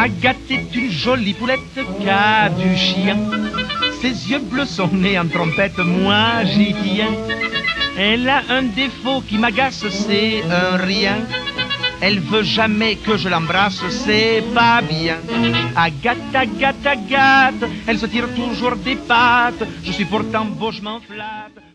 Agathe est une jolie poulette qu'a du chien. Ses yeux bleus sont nés en trompette, moi j'y tiens. Elle a un défaut qui m'agace, c'est un rien. Elle veut jamais que je l'embrasse, c'est pas bien. Agathe, Agathe, Agathe, elle se tire toujours des pattes. Je suis pourtant beau, je m'en flatte.